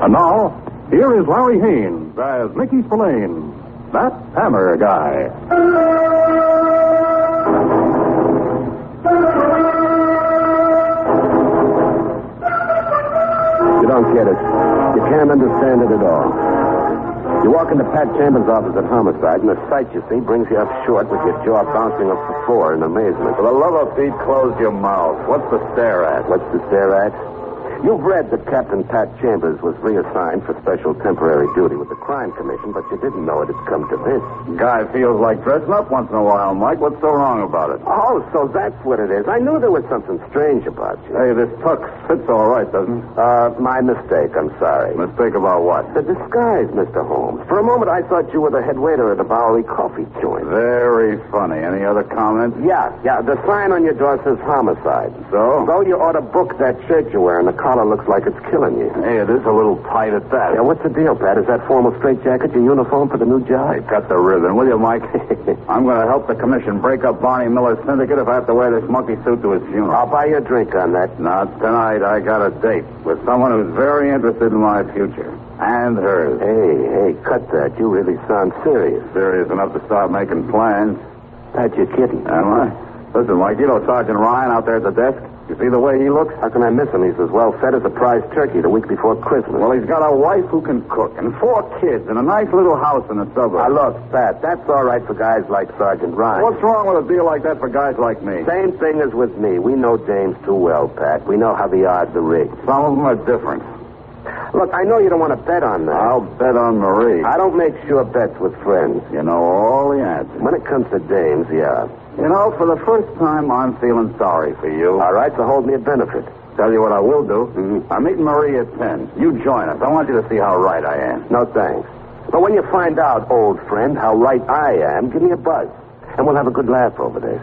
And now, here is Larry Haynes as Mickey Spillane, that hammer guy. You don't get it. You can't understand it at all. You walk into Pat Chambers' office at Homicide, and the sight you see brings you up short with your jaw bouncing off the floor in amazement. For the love of Pete, close your mouth. What's the stare at? What's to stare at? You've read that Captain Pat Chambers was reassigned for special temporary duty with the Crime Commission, but you didn't know it had come to this. Guy feels like dressing up once in a while, Mike. What's so wrong about it? Oh, so that's what it is. I knew there was something strange about you. Hey, this tux fits all right, doesn't it? My mistake. I'm sorry. Mistake about what? The disguise, Mr. Holmes. For a moment, I thought you were the head waiter at the Bowery Coffee Joint. Very funny. Any other comments? Yeah. The sign on your door says Homicide. So? So you ought to book that shirt you're wearing. The collar looks like it's killing you. Hey, it is a little tight at that. Yeah, what's the deal, Pat? Is that formal straitjacket your uniform for the new job? Hey, cut the ribbon, will you, Mike? I'm going to help the commission break up Barney Miller's syndicate if I have to wear this monkey suit to his funeral. I'll buy you a drink on that. Not tonight. I got a date with someone who's very interested in my future. And hers. Hey, cut that. You really sound serious. Serious enough to start making plans. Pat, you're kidding. Am I? Listen, Mike, you know Sergeant Ryan out there at the desk? You see the way he looks? How can I miss him? He's as well fed as a prize turkey the week before Christmas. Well, he's got a wife who can cook and 4 kids and a nice little house in the suburbs. Now, look, Pat, that's all right for guys like Sergeant Ryan. What's wrong with a deal like that for guys like me? Same thing as with me. We know James too well, Pat. We know how the odds are rigged. Some of them are different. Look, I know you don't want to bet on that. I'll bet on Marie. I don't make sure bets with friends. You know all the answers. When it comes to dames, yeah. You know, for the first time, I'm feeling sorry for you. All right, so hold me a benefit. Tell you what I will do. Mm-hmm. I'm meeting Marie at 10. You join us. I want you to see how right I am. No, thanks. But when you find out, old friend, how right I am, give me a buzz. And we'll have a good laugh over this.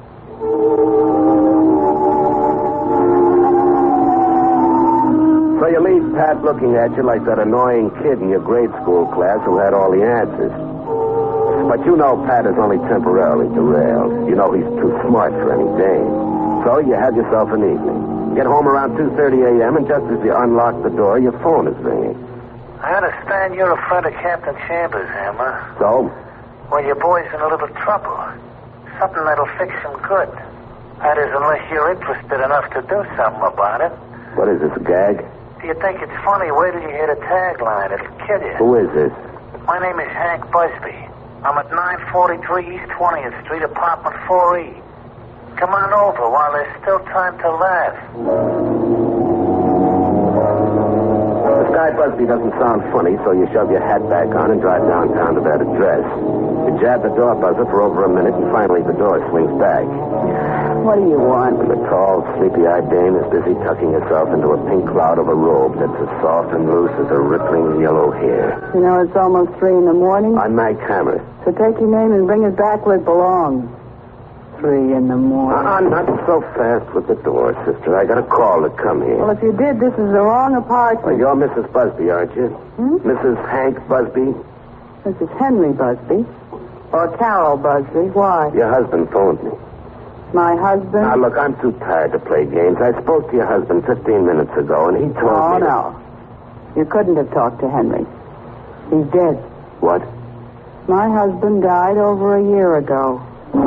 So you leave Pat looking at you like that annoying kid in your grade school class who had all the answers. But you know Pat is only temporarily derailed. You know he's too smart for any dame. So you have yourself an evening. Get home around 2:30 a.m., and just as you unlock the door, your phone is ringing. I understand you're a friend of Captain Chambers, Hammer. So? Well, your boy's in a little trouble. Something that'll fix him good. That is, unless you're interested enough to do something about it. What is this, a gag? Do you think it's funny? Wait till you hear the tagline. It'll kill you. Who is this? My name is Hank Busby. I'm at 943 East 20th Street, apartment 4E. Come on over while there's still time to laugh. This guy Busby doesn't sound funny, so you shove your hat back on and drive downtown to that address. You jab the door buzzer for over a minute, and finally the door swings back. What do you want? And the tall, sleepy-eyed dame is busy tucking herself into a pink cloud of a robe that's as soft and loose as her rippling yellow hair. You know, it's almost 3 in the morning. I'm Mac Hammer. So take your name and bring it back where it belongs. 3 in the morning. Not so fast with the door, sister. I got a call to come here. Well, if you did, this is the wrong apartment. Well, you're Mrs. Busby, aren't you? Mrs. Hank Busby? This is Henry Busby. Or Carol Busby. Why? Your husband phoned me. My husband? Now, look, I'm too tired to play games. I spoke to your husband 15 minutes ago, and he told me... Oh, no. You couldn't have talked to Henry. He's dead. What? My husband died over a year ago.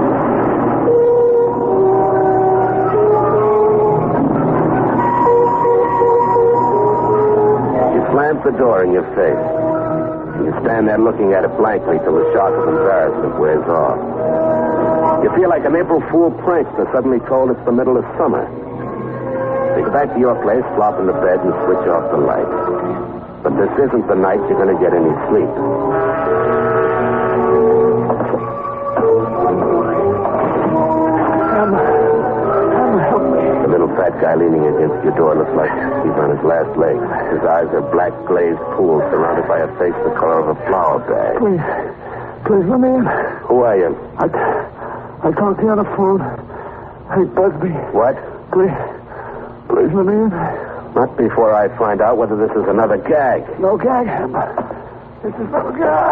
She slams the door in your face. And you stand there looking at it blankly till the shock of embarrassment wears off. You feel like an April Fool prankster suddenly told it's the middle of summer. You go back to your place, flop in the bed, and switch off the lights. But this isn't the night you're going to get any sleep. Emma, help me. The little fat guy leaning against your door looks like he's on his last legs. His eyes are black glazed pools surrounded by a face the color of a flour bag. Please, let me in. Who are you? I talked to you on the phone. Hey, Busby. What? Please let me in. Not before I find out whether this is another gag. No gag. This is no gag.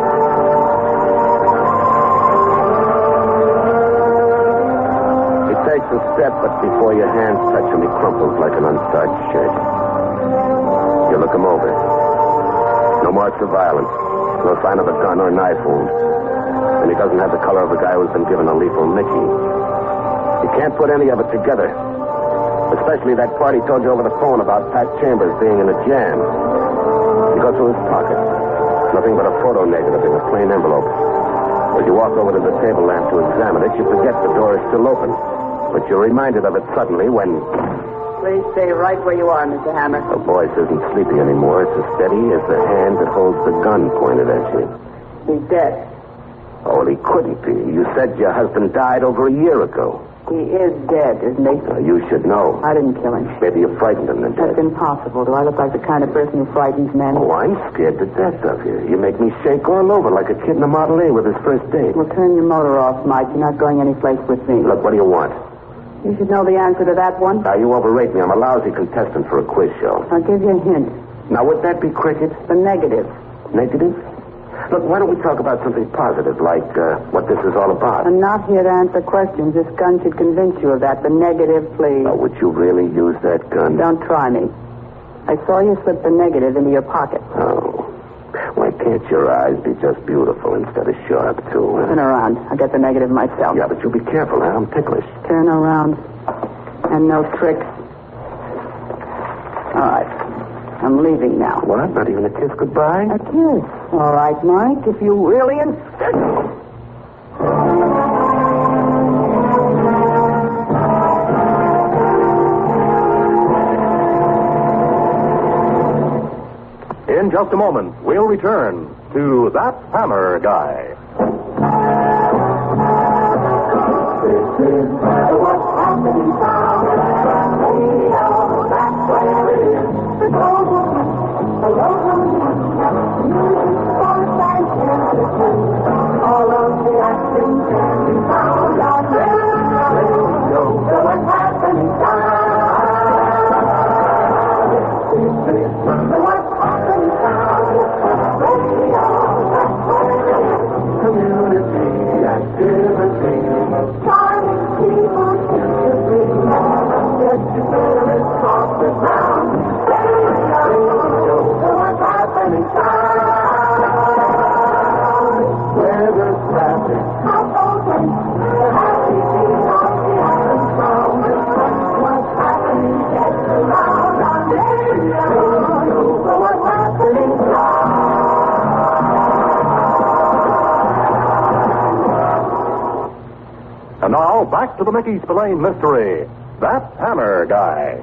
He takes a step, but before your hands touch him, he crumples like an unstarched shirt. You look him over. No marks of violence. No sign of a gun or knife wound. And he doesn't have the color of a guy who's been given a lethal Mickey. You can't put any of it together. Especially that part he told you over the phone about Pat Chambers being in a jam. You go through his pocket. Nothing but a photo negative in a plain envelope. As you walk over to the table lamp to examine it, you forget the door is still open. But you're reminded of it suddenly when... Please stay right where you are, Mr. Hammer. The voice isn't sleepy anymore. It's as steady as the hand that holds the gun pointed at you. He's dead. Oh, well, he couldn't be. You said your husband died over a year ago. He is dead, isn't he? You should know. I didn't kill him. Maybe you frightened him to death. That's impossible. Do I look like the kind of person who frightens men? Oh, I'm scared to death of you. You make me shake all over like a kid in a Model A with his first date. Well, turn your motor off, Mike. You're not going anyplace with me. Look, what do you want? You should know the answer to that one. Now, you overrate me. I'm a lousy contestant for a quiz show. I'll give you a hint. Now, would that be cricket? The negative. Negative? Look, why don't we talk about something positive, like what this is all about? I'm not here to answer questions. This gun should convince you of that. The negative, please. Oh, would you really use that gun? Don't try me. I saw you slip the negative into your pocket. Oh. Why can't your eyes be just beautiful instead of sharp, too? Huh? Turn around. I'll get the negative myself. Yeah, but you be careful, huh? I'm ticklish. Turn around. And no tricks. All right. I'm leaving now. What? Not even a kiss goodbye? A kiss. All right, Mike, if you really insist. In just a moment, we'll return to That Hammer Guy. This is what's happening now. Radio, that's where it is. The global, music, sports, and entertainment. All of the action can be found on radio. So what's happening now? This is what's happening now. Radio, that's where it is. Community activity. Charming people to be. Get together and talk the ground. Radio, so what's happening now? Weather, traffic, household, and the happy being on the island sound. What's happening gets around on radio. So what's happening now? And now, back to the Mickey Spillane mystery. That Hammer Guy.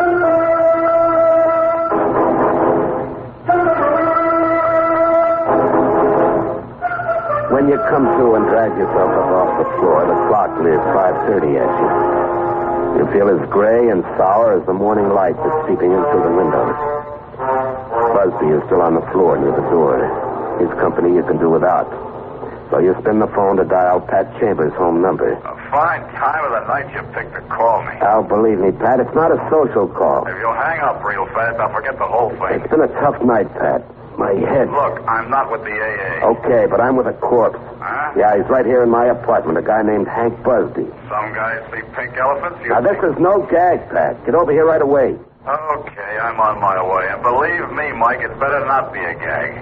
When you come to and drag yourself up off the floor, the clock leers 5:30 at you. You feel as gray and sour as the morning light that's seeping in through the windows. Busby is still on the floor near the door. His company you can do without. So you spin the phone to dial Pat Chambers' home number. A fine time of the night you picked to call me. Oh, believe me, Pat, it's not a social call. If you'll hang up real fast, I'll forget the whole thing. It's been a tough night, Pat. My head. Look, I'm not with the AA. Okay, but I'm with a corpse. Huh? Yeah, he's right here in my apartment, a guy named Hank Busby. Some guys see pink elephants. Now, this is no gag, Pat. Get over here right away. Okay, I'm on my way. And believe me, Mike, it's better not be a gag.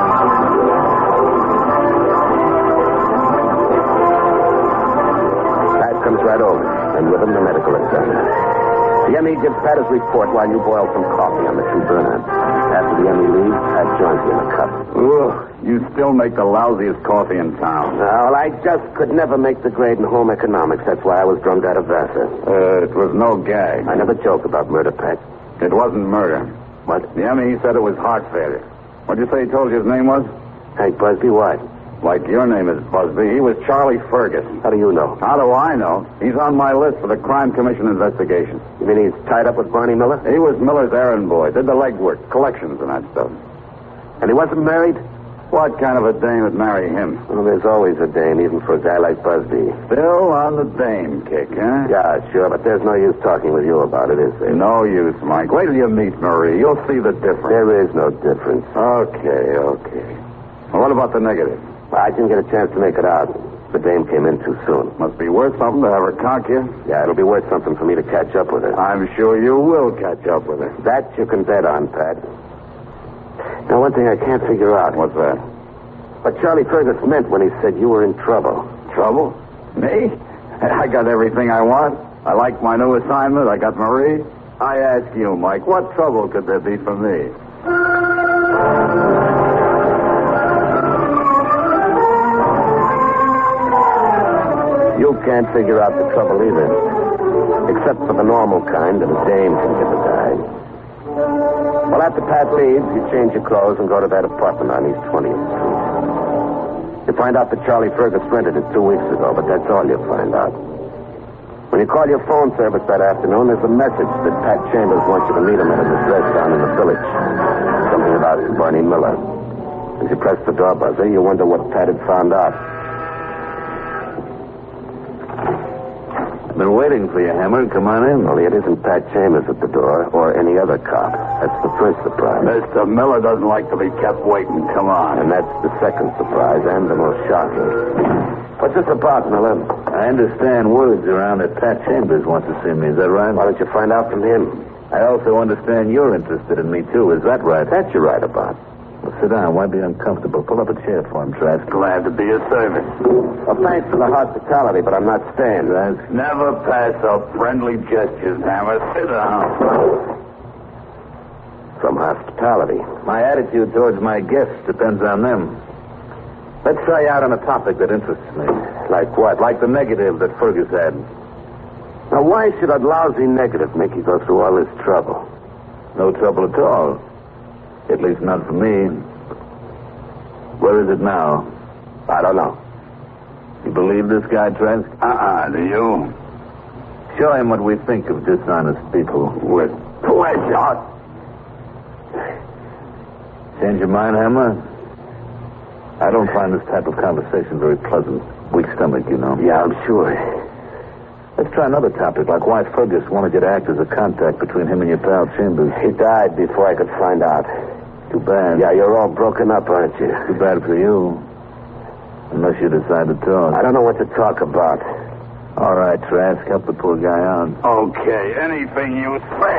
Pat comes right over, and with him the medical examiner. The ME gives Pat his report while you boil some coffee on the tree burner. After the ME leaves, Pat joins you in a cup. Ugh, you still make the lousiest coffee in town. Well, I just could never make the grade in home economics. That's why I was drummed out of Vassar. It was no gag. I never joke about murder, Pat. It wasn't murder. What? The ME said it was heart failure. What'd you say he told you his name was? Hank Busby, what? Like your name is Busby. He was Charlie Fergus. How do you know? How do I know? He's on my list for the Crime Commission investigation. You mean he's tied up with Barney Miller? He was Miller's errand boy. Did the legwork, collections and that stuff. And he wasn't married? What kind of a dame would marry him? Well, there's always a dame, even for a guy like Busby. Still on the dame kick, huh? Yeah, sure, but there's no use talking with you about it, is there? No use, Mike. Wait till you meet Marie. You'll see the difference. There is no difference. Okay. Well, what about the negative? I didn't get a chance to make it out. The dame came in too soon. Must be worth something to have her conk you. Yeah, it'll be worth something for me to catch up with her. I'm sure you will catch up with her. That you can bet on, Pat. Now, one thing I can't figure out. What's that? What Charlie Fergus meant when he said you were in trouble. Trouble? Me? I got everything I want. I like my new assignment. I got Marie. I ask you, Mike, what trouble could there be for me? You can't figure out the trouble either. Except for the normal kind that a dame can give a guy. Well, after Pat leaves, you change your clothes and go to that apartment on East 20th Street. You find out that Charlie Fergus rented it 2 weeks ago, but that's all you'll find out. When you call your phone service that afternoon, there's a message that Pat Chambers wants you to meet him at his address down in the village. Something about Barney Miller. As you press the door buzzer, you wonder what Pat had found out. I've been waiting for you, Hammer. Come on in. Only it isn't Pat Chambers at the door or any other cop. That's the first surprise. Mr. Miller doesn't like to be kept waiting. Come on. And that's the second surprise and the most shocking. What's this about, Miller? I understand words around that Pat Chambers wants to see me. Is that right? Why don't you find out from him? I also understand you're interested in me, too. Is that right? That you're right about. Well, sit down. Why be uncomfortable? Pull up a chair for him, Trask. Glad to be of service. Well, thanks for the hospitality, but I'm not staying. Trask. Never pass up friendly gestures, Hammer. Sit down. From hospitality. My attitude towards my guests depends on them. Let's try out on a topic that interests me. Like what? Like the negative that Fergus had. Now, why should a lousy negative make you go through all this trouble? No trouble at all. At least not for me. Where is it now? I don't know. You believe this guy, Trask? Do you? Show him what we think of dishonest people. With pleasure. Change your mind, Hammer? I don't find this type of conversation very pleasant. Weak stomach, you know. Yeah, I'm sure. Let's try another topic, like why Fergus wanted you to act as a contact between him and your pal Chambers. He died before I could find out. Too bad. Yeah, you're all broken up, aren't you? Too bad for you. Unless you decide to talk. I don't know what to talk about. All right, Trask, help the poor guy out. Okay, anything you say.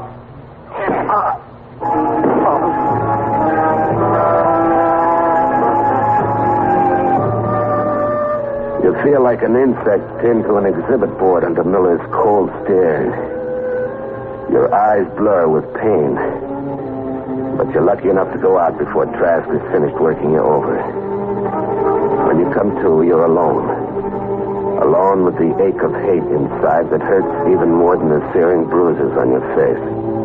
You feel like an insect pinned to an exhibit board under Miller's cold stare. Your eyes blur with pain. But you're lucky enough to go out before Trask is finished working you over. When you come to, you're alone. Alone with the ache of hate inside that hurts even more than the searing bruises on your face.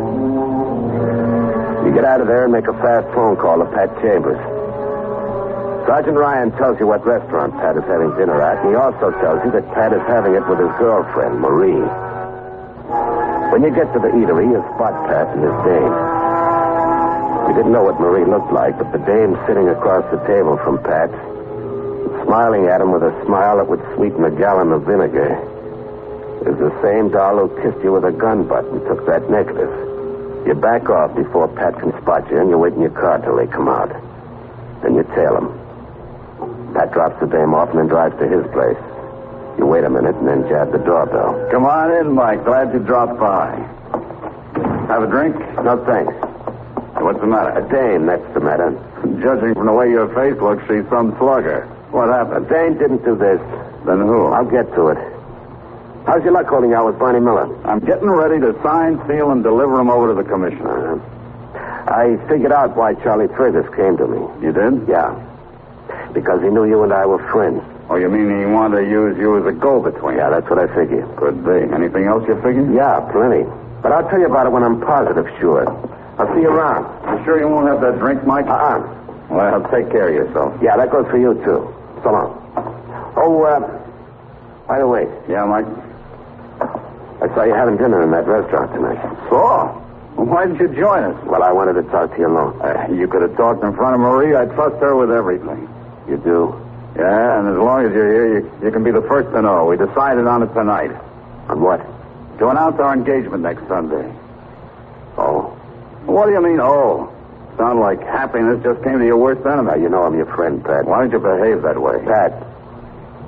You get out of there and make a fast phone call to Pat Chambers. Sergeant Ryan tells you what restaurant Pat is having dinner at, and he also tells you that Pat is having it with his girlfriend, Marie. When you get to the eatery, you spot Pat and his dame. You didn't know what Marie looked like, but the dame sitting across the table from Pat, smiling at him with a smile that would sweeten a gallon of vinegar, is the same doll who kissed you with a gun butt and took that necklace. You back off before Pat can spot you, and you wait in your car till they come out. Then you tail them. Pat drops the dame off and then drives to his place. You wait a minute and then jab the doorbell. Come on in, Mike. Glad you dropped by. Have a drink? No, thanks. What's the matter? A dame, that's the matter. Judging from the way your face looks, she's some slugger. What happened? A dame didn't do this. Then who? I'll get to it. How's your luck holding out with Barney Miller? I'm getting ready to sign, seal, and deliver him over to the commissioner. I figured out why Charlie Fergus came to me. You did? Yeah. Because he knew you and I were friends. Oh, you mean he wanted to use you as a go-between? Yeah, that's what I figured. Could be. Anything else you figured? Yeah, plenty. But I'll tell you about it when I'm positive sure. I'll see you around. You sure you won't have that drink, Mike? Well, take care of yourself. Yeah, that goes for you, too. So long. Oh, by the way. Yeah, Mike? I saw you having dinner in that restaurant tonight. Saw? Well, why didn't you join us? Well, I wanted to talk to you alone. You could have talked in front of Marie. I trust her with everything. You do? Yeah, and as long as you're here, you can be the first to know. We decided on it tonight. On what? To announce our engagement next Sunday. Oh? What do you mean, oh? Sound like happiness just came to your worst enemy. Now, you know I'm your friend, Pat. Why don't you behave that way? Pat,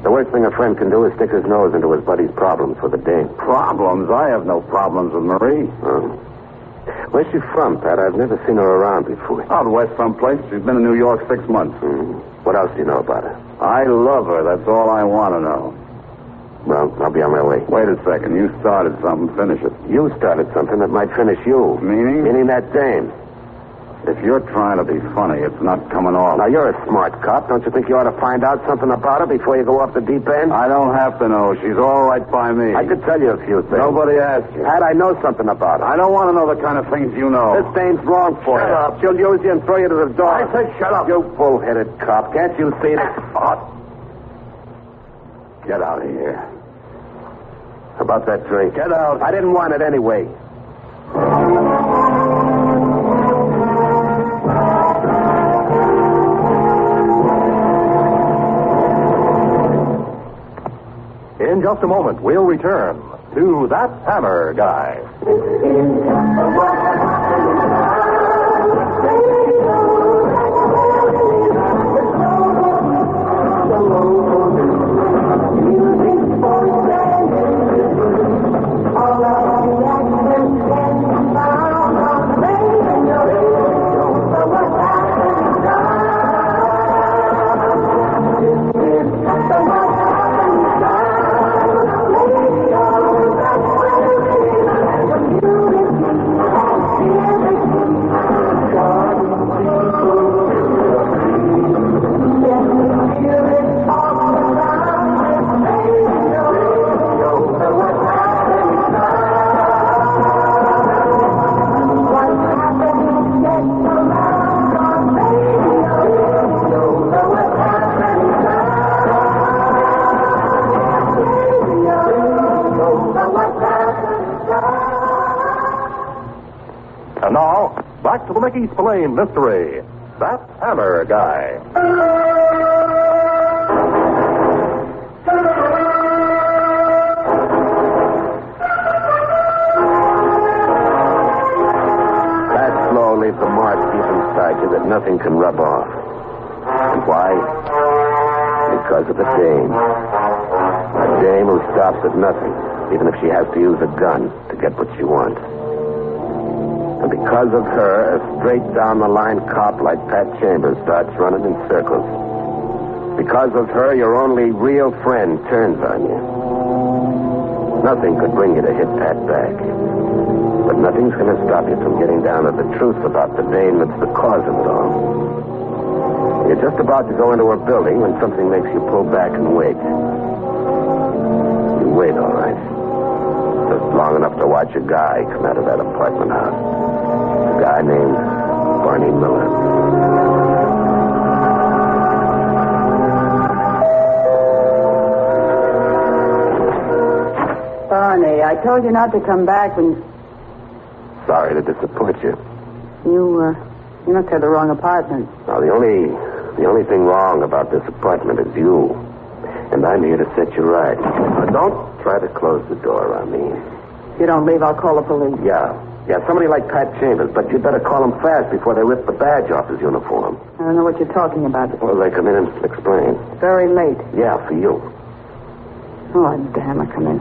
The worst thing a friend can do is stick his nose into his buddy's problems with a dame. Problems? I have no problems with Marie. Oh. Where's she from, Pat? I've never seen her around before. Out west someplace. She's been in New York 6 months. What else do you know about her? I love her. That's all I want to know. Well, I'll be on my way. Wait a second. You started something. Finish it. You started something that might finish you. Meaning? Meaning that dame. If you're trying to be funny, it's not coming off. Now, you're a smart cop. Don't you think you ought to find out something about her before you go off the deep end? I don't have to know. She's all right by me. I could tell you a few things. Nobody asked you. Pat, I know something about her. I don't want to know the kind of things you know. This dame's wrong for you. Shut up. She'll use you and throw you to the door. I said shut up. You bull-headed cop. Can't you see that? Get out of here. How about that drink? Get out. I didn't want it anyway. In just a moment, we'll return to That Hammer Guy. And now, back to the Mickey Spillane mystery. That Hammer Guy. That flow leaves a mark deep inside you that nothing can rub off. And why? Because of the dame. A dame who stops at nothing, even if she has to use a gun to get what she wants. And because of her, a straight-down-the-line cop like Pat Chambers starts running in circles. Because of her, your only real friend turns on you. Nothing could bring you to hit Pat back. But nothing's going to stop you from getting down to the truth about the dame that's the cause of it all. You're just about to go into her building when something makes you pull back and wait. You wait, all right. Just long enough to watch a guy come out of that apartment house. A guy named Barney Miller. Barney, I told you not to come back when Sorry to disappoint you. you must have the wrong apartment. Now, the only thing wrong about this apartment is you. And I'm here to set you right. Now, don't try to close the door on me. If you don't leave, I'll call the police. Yeah, somebody like Pat Chambers, but you'd better call him fast before they rip the badge off his uniform. I don't know what you're talking about. Well, they come in and explain. Very late. Yeah, for you. Oh, damn, I come in.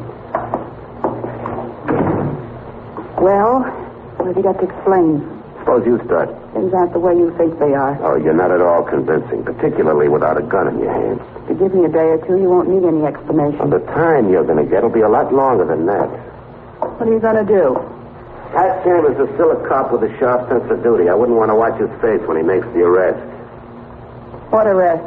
Well, what have you got to explain? Suppose you start. Things aren't the way you think they are. Oh, you're not at all convincing, particularly without a gun in your hand. If you give me a day or two, you won't need any Well, explanation. the time you're going to get will be a lot longer than that. What are you going to do? Pat Chambers is still a cop with a sharp sense of duty. I wouldn't want to watch his face when he makes the arrest. What arrest?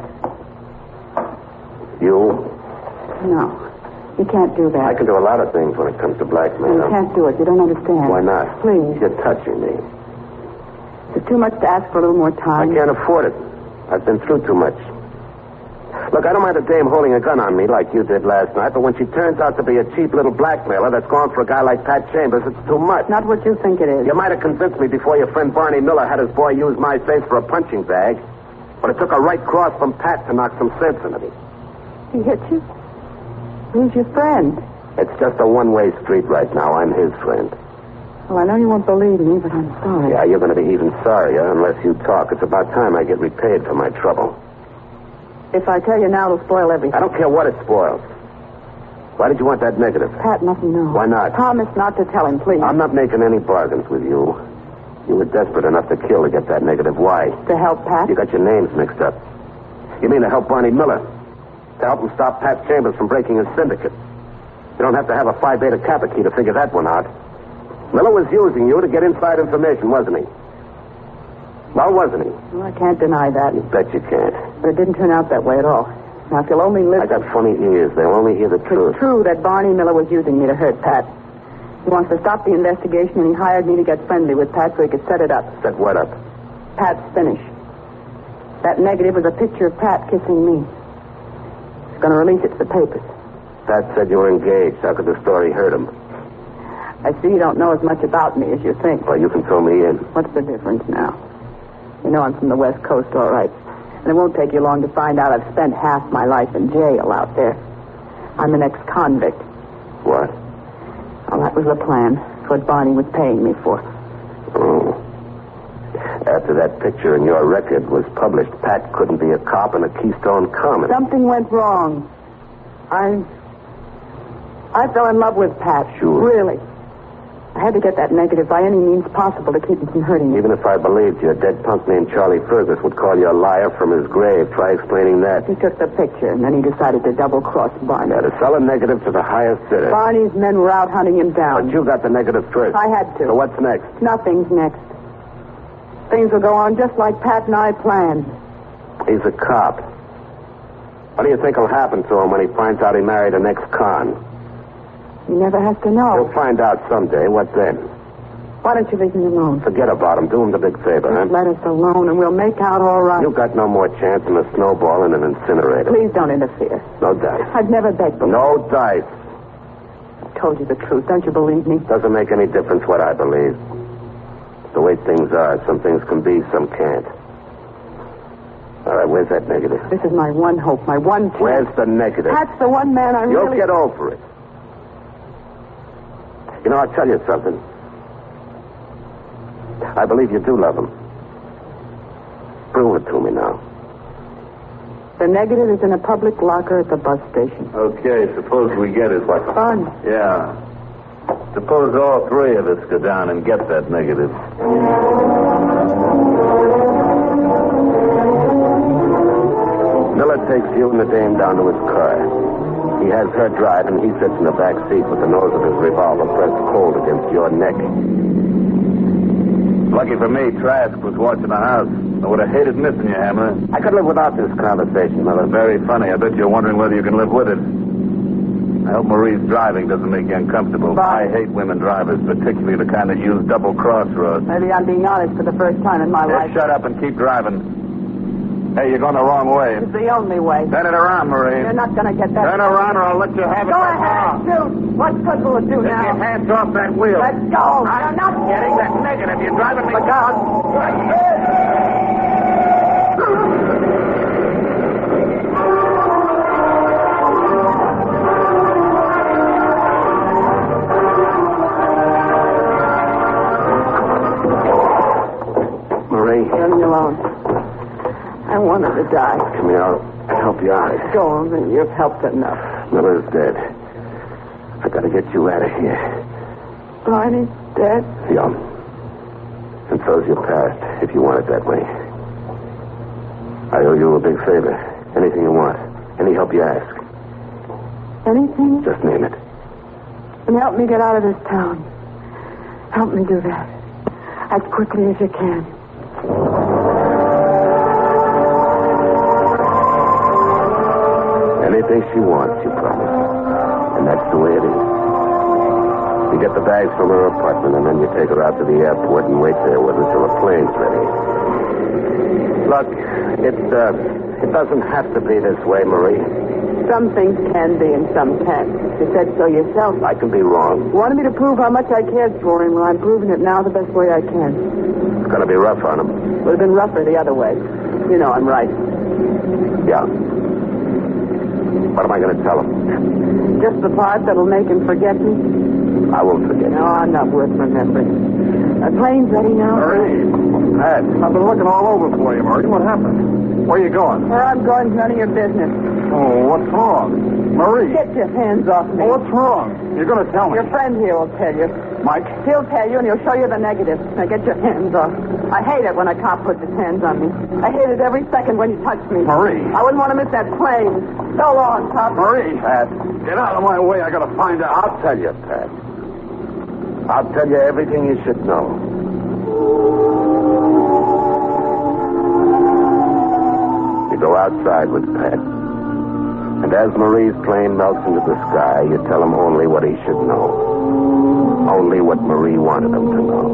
You? No. You can't do that. I can do a lot of things when it comes to blackmail. You can't do it. You don't understand. Why not? Please. You're touching me. Is it too much to ask for a little more I time? can't afford it. I've been through too much. Look, I don't mind a dame holding a gun on me like you did last night, but when she turns out to be a cheap little blackmailer that's gone for a guy like Pat Chambers, it's too much. Not what you think it is. You might have convinced me before your friend Barney Miller had his boy use my face for a punching bag, but it took a right cross from Pat to knock some sense into me. He hit you? Who's your friend? It's just a one-way street right now. I'm his friend. Well, I know you won't believe me, but I'm sorry. Yeah, you're going to be even sorrier unless you talk. It's about time I get repaid for my trouble. If I tell you now, it'll spoil everything. I don't care what it spoils. Why did you want that negative? Pat mustn't know. Why not? Promise not to tell him, please. I'm not making any bargains with you. You were desperate enough to kill to get that negative. Why? To help Pat? You got your names mixed up. You mean to help Barney Miller? To help him stop Pat Chambers from breaking his syndicate? You don't have to have a Phi Beta Kappa key to figure that one out. Miller was using you to get inside information, wasn't he? Well, wasn't he? Well, I can't deny that. You bet you can't. But it didn't turn out that way at all. Now, if you'll only listen... I got funny ears. They'll only hear the truth. It's true that Barney Miller was using me to hurt Pat. He wants to stop the investigation, and he hired me to get friendly with Pat so he could set it up. Set what up? Pat's finish. That negative was a picture of Pat kissing me. He's going to release it to the papers. Pat said you were engaged. How could the story hurt him? I see you don't know as much about me as you think. Well, you can throw me in. What's the difference now? You know I'm from the West Coast, all right. And it won't take you long to find out I've spent half my life in jail out there. I'm an ex-convict. What? Well, that was the plan. It's what Barney was paying me for. Oh. After that picture in your record was published, Pat couldn't be a cop in a Keystone Common. Something went wrong. I fell in love with Pat. Sure. Really. I had to get that negative by any means possible to keep him from hurting me. Even if I believed you, a dead punk named Charlie Fergus would call you a liar from his grave. Try explaining that. He took the picture, and then he decided to double-cross Barney. Yeah, to sell a negative to the highest bidder. Barney's men were out hunting him down. But you got the negative first. I had to. So what's next? Nothing's next. Things will go on just like Pat and I planned. He's a cop. What do you think will happen to him when he finds out he married an ex-con? He never has to know. He'll find out someday. What then? Why don't you leave me alone? Forget about him. Do him the big favor, huh? Let us alone, and we'll make out all right. You've got no more chance than a snowball in an incinerator. Please don't interfere. No dice. I've never begged before. No dice. I told you the truth. Don't you believe me? Doesn't make any difference what I believe. The way things are, some things can be, some can't. All right, where's that negative? This is my one hope, my one chance. Where's the negative? Pat's the one man I You'll really... get over it. You know, I'll tell you something. I believe you do love him. Prove it to me now. The negative is in a public locker at the bus station. Okay, suppose we get it. What fun. Yeah. Suppose all three of us go down and get that negative. Miller takes you and the dame down to his car. He has her drive, and he sits in the back seat with the nose of his revolver pressed cold against your neck. Lucky for me, Trask was watching the house. I would have hated missing you, Hammer. I could live without this conversation, Miller. Very funny. I bet you're wondering whether you can live with it. I hope Marie's driving doesn't make you uncomfortable. Bye. I hate women drivers, particularly the kind that use double crossroads. Maybe I'm being honest for the first time in my life. Just shut up and keep driving. Hey, you're going the wrong way. It's the only way. Turn it around, Marie. You're not going to get that. Turn around or I'll let you have it. Go ahead, shoot. What good will it do Take now? your hands off that wheel. Let go. I'm not getting that negative. You're driving me. Look out. Marie. Leave me alone. I wanted to die. Come here. I'll help you out. Go on, and you've helped enough. Miller's dead. I gotta get you out of here. Barney's dead. Yeah. And so's your past, if you want it that way. I owe you a big favor. Anything you want. Any help you ask. Anything? Just name it. And help me get out of this town. Help me do that. As quickly as you can. Anything she wants, you promise. And that's the way it is. You get the bags from her apartment, and then you take her out to the airport and wait there with her till the plane's ready. Look, it doesn't have to be this way, Marie. Some things can be and some can't. You said so yourself. I can be wrong. You wanted me to prove how much I cared for him. Well, I'm proving it now the best way I can. It's gonna be rough on him. Would have been rougher the other way. You know I'm right. Yeah. What am I gonna tell him? Just the part that'll make him forget me? I won't forget. No, I'm not worth remembering. Our plane's ready now. Marie. Pat. I've been looking all over for you, Marie. What happened? Where you going? Where I'm going is none of your business. Oh, what's wrong? Marie. Get your hands off me. What's wrong? You're going to tell me. Your friend here will tell you. Mike? He'll tell you, and he'll show you the negative. Now get your hands off. I hate it when a cop puts his hands on me. I hate it every second when you touch me. Marie. I wouldn't want to miss that plane. So long, cop. Marie. Pat, get out of my way. I got to find out. I'll tell you, Pat. I'll tell you everything you should know. You go outside with Pat. And as Marie's plane melts into the sky, you tell him only what he should know. Only what Marie wanted him to know.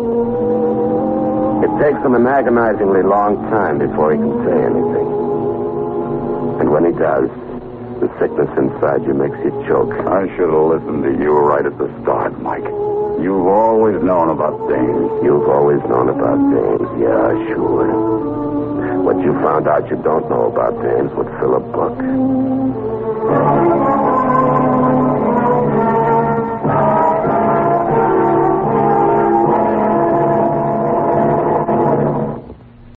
It takes him an agonizingly long time before he can say anything. And when he does, the sickness inside you makes you choke. I should have listened to you right at the start, Mike. You've always known about dames. You've always known about dames, yeah, sure. What you found out you don't know about dames would fill a book.